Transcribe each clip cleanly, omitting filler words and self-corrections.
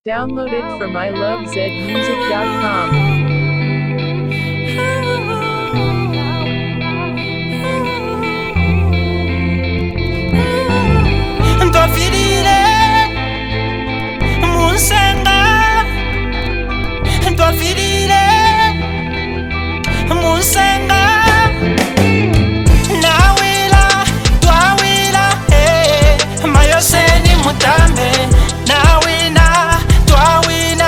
Downloaded from ilovezmusic.com. Ndofirire munsenga, ndofirire munsenga, nawila twawila mayoseni mutambe, nawina twawina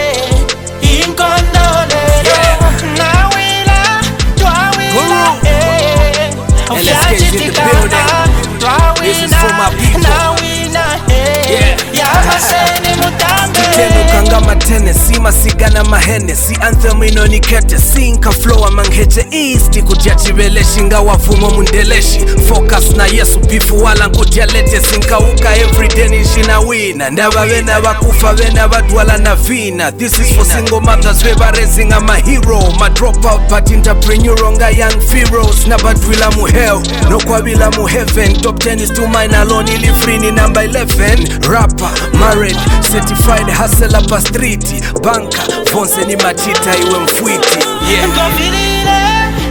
inkondolero, nawila twawila ufyachitikana, twawina nawina yamaseni mutambe. Kitendo kanga matene, si masigana mahene, si anthem inonikete, sinka flow amangheche east kutiachibele shinga wavumo mundeleshi focus na Yesu bifu wala nkutialete sinkauka everyday nishina wina ndaba bena bakufa bena badwala na vina. This is for single mothers we raising a hero, ma drop out but entrepreneur nga young heroes na badwila mu hell no kwabila mu heaven. Top 10 is to mine alone ili free ni number 11. Rapper, married, certified hustler pa street, banka, fonse ni machita iwe mfwiti. Yeah. Ndofirire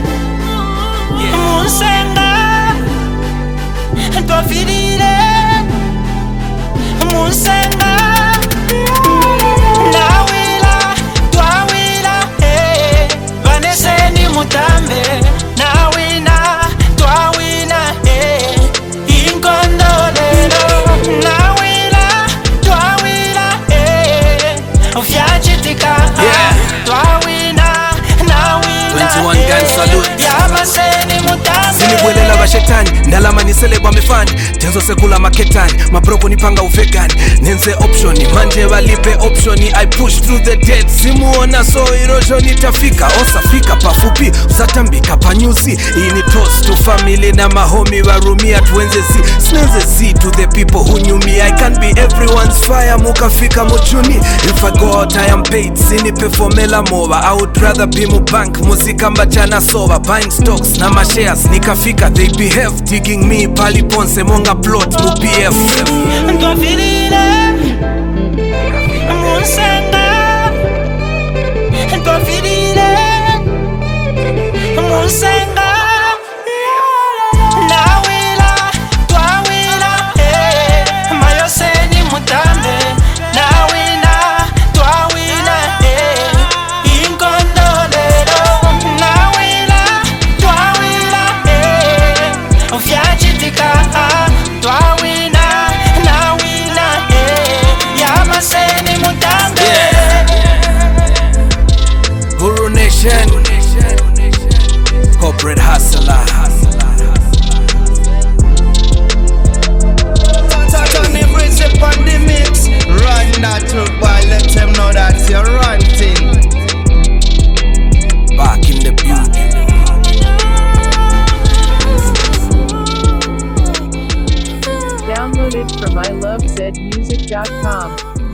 munsenga, ndofirire munsenga, nawila twawila vaneseni mutambe, nawina twawina inkondolero, nawila twawila ufyachitika, twawina nawina 21 gun salute. yamaseni mutambe. Sinibwelela bashetani ndalama nisele kwa mefani tenzo sekula maketani mabroko nipanga uvegani nenze optioni manje walipe optioni I push through the dead simuona so irojo nitafika osafika pafupi uzatambika panyuzi. Ini toast to family na mahomi warumia tuenze sneze to the people who knew me. I can't be everyone's fire mukafika muchuni. If I go out I am paid sinipe formela mova. I would rather be mu bank muzika mbachana sova buying stocks na mashares nikafika they behave digging me pali ponse monga plot mu PF. Ndofirire munsenga, ndofirire munsenga, nawila twawila mayoseni mutambe, nawina twawina inkondolero, nawila twawila ufyachitika, twawina nawina yamaseni mutambe. Guru Nation, corporate hustler. Tony Breeze upon the mix. Run that to boy, let them know that you're ranting. Back in the building. Downloaded from ilovezmusic.com.